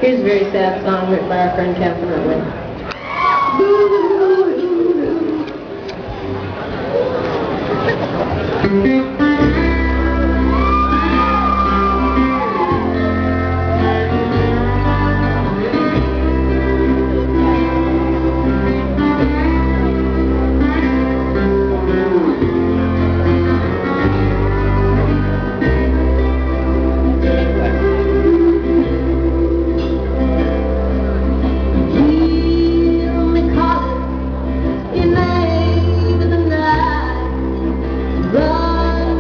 Here's a very sad song written by our friend Catherine Irwin. Run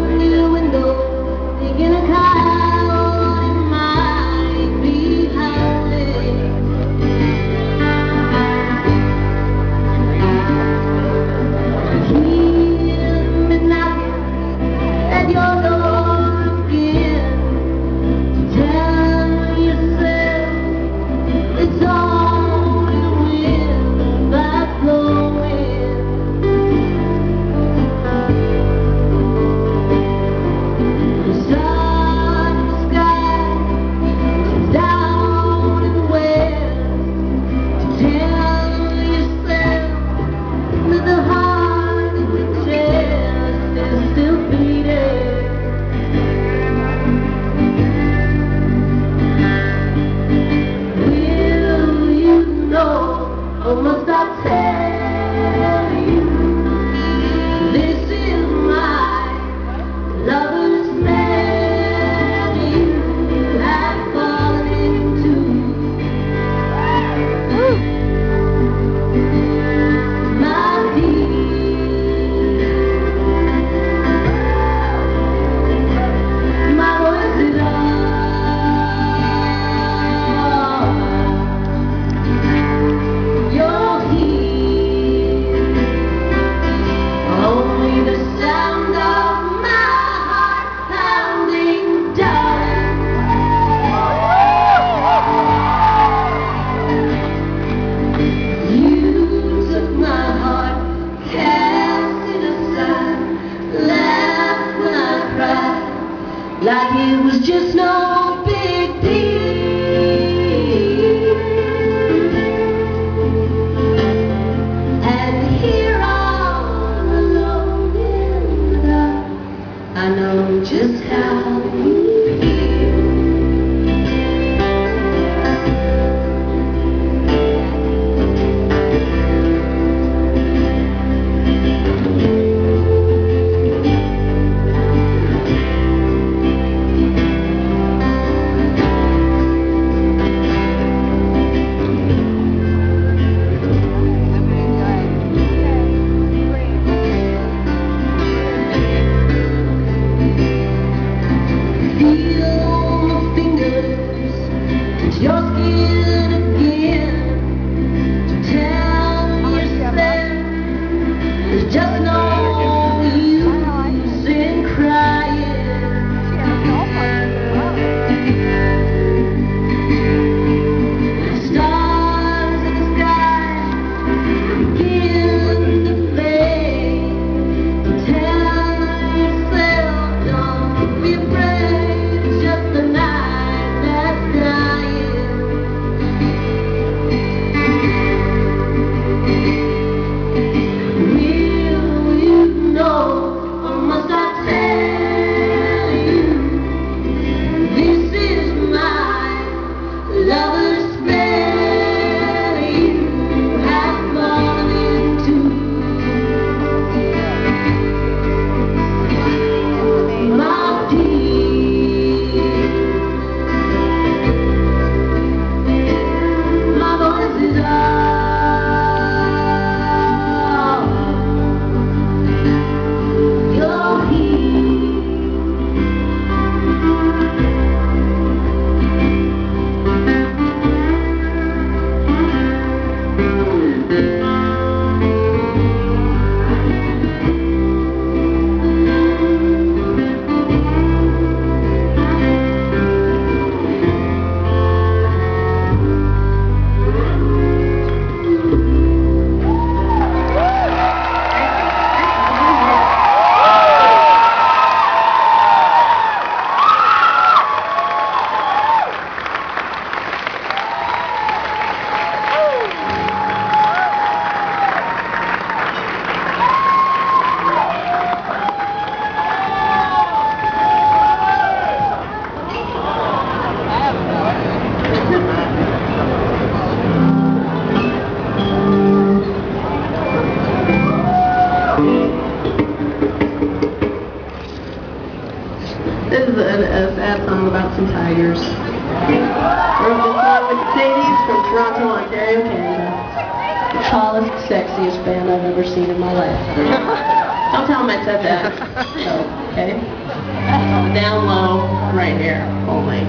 years. Wrote this song with Sadie's from Toronto, Ontario, Canada. The tallest, sexiest band I've ever seen in my life. Don't tell them I said that. So, okay? Down low, right here, only.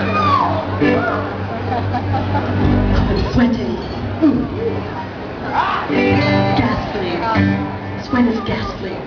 I'm sweating. Ghastly. Sweat is ghastly.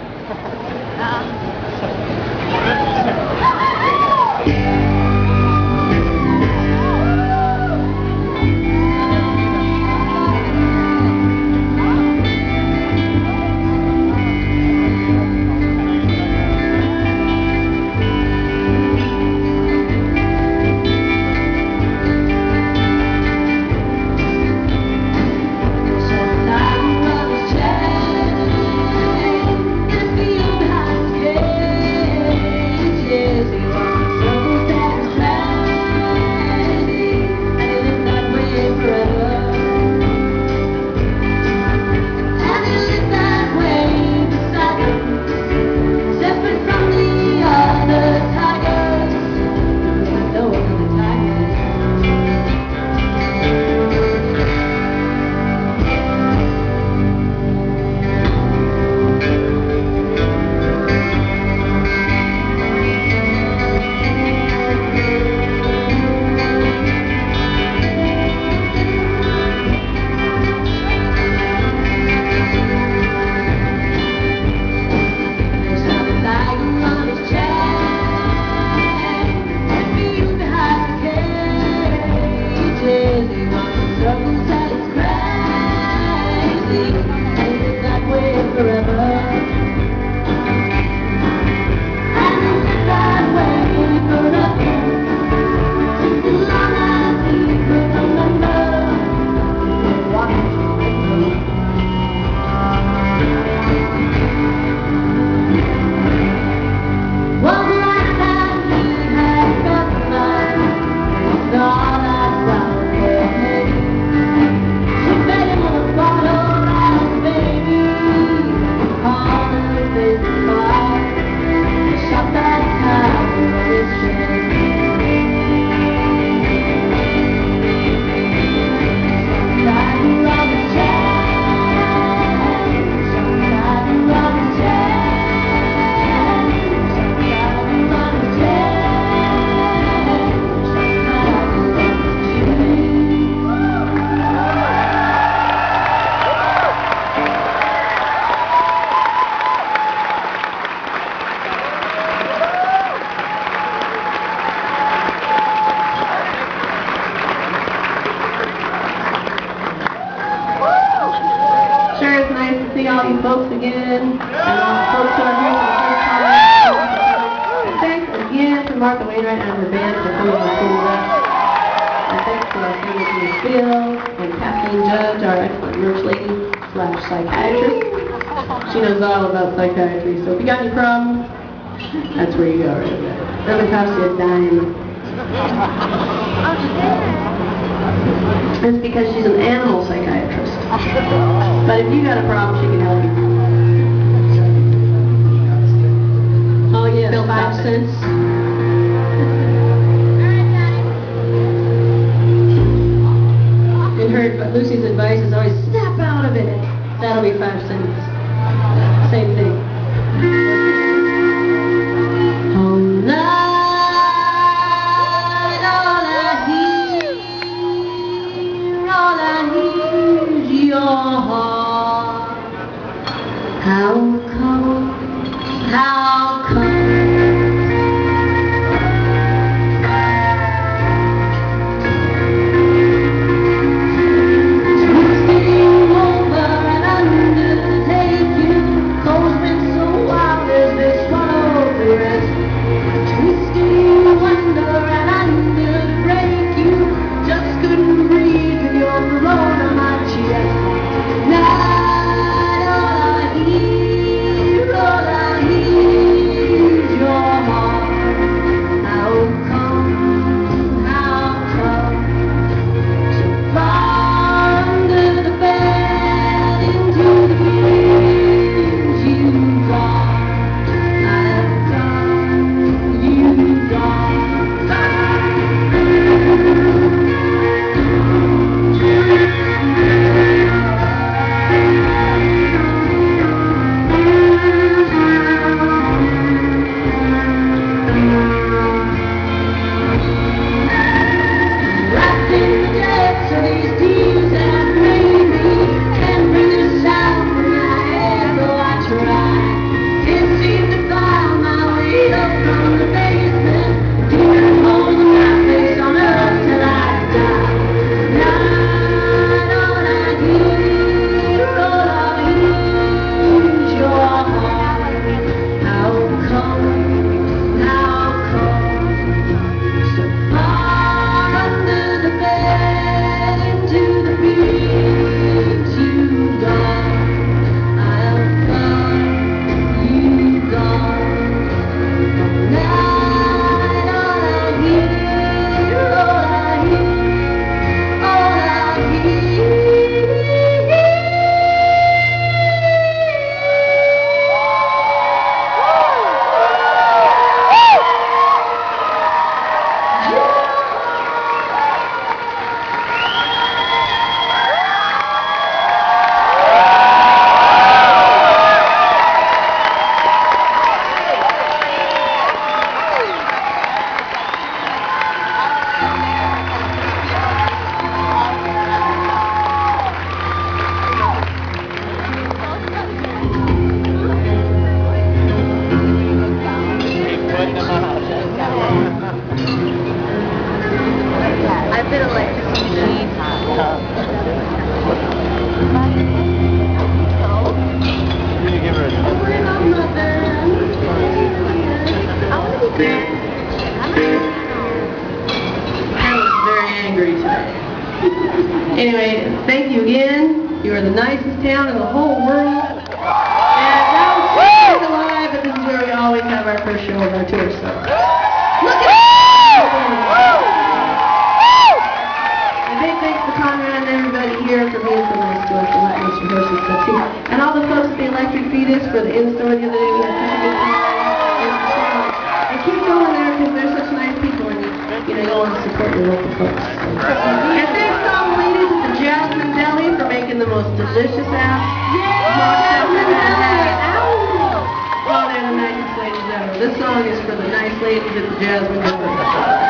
See all you folks again, and folks who are here for the first time. And thanks again to Martha Wainwright and her band for coming to school with us. And thanks to our friend Miss Bill and Kathleen Judge, our excellent nurse lady / psychiatrist. She knows all about psychiatry, so if you got any problems, that's where you go right there. Doesn't cost you a dime. It's because she's an animal psychiatrist. But if you got a problem, she can help you. Oh yeah, Bill, 5 cents. And her, Lucy's advice is always snap out of it. That'll be 5 cents. Same thing. All night, all I hear is your heart. How come Very angry today. Anyway, thank you again. You are the nicest town in the whole world. And that was Cheers Alive, but this is where we always have our first show of our tour. So look at a big thanks to Conrad and everybody here for being so nice to us and letting us rehearse and stuff too. And all the folks at the Electric Fetus for the in-store the other day. We had such a good time. And keep going there because they're such nice people and you want to support your local folks. And thanks to all the ladies at the Jasmine Deli for making the most delicious ass mocktails I've ever had. Oh, they're the nicest ladies ever. This song is for the nice ladies at the Jasmine Deli.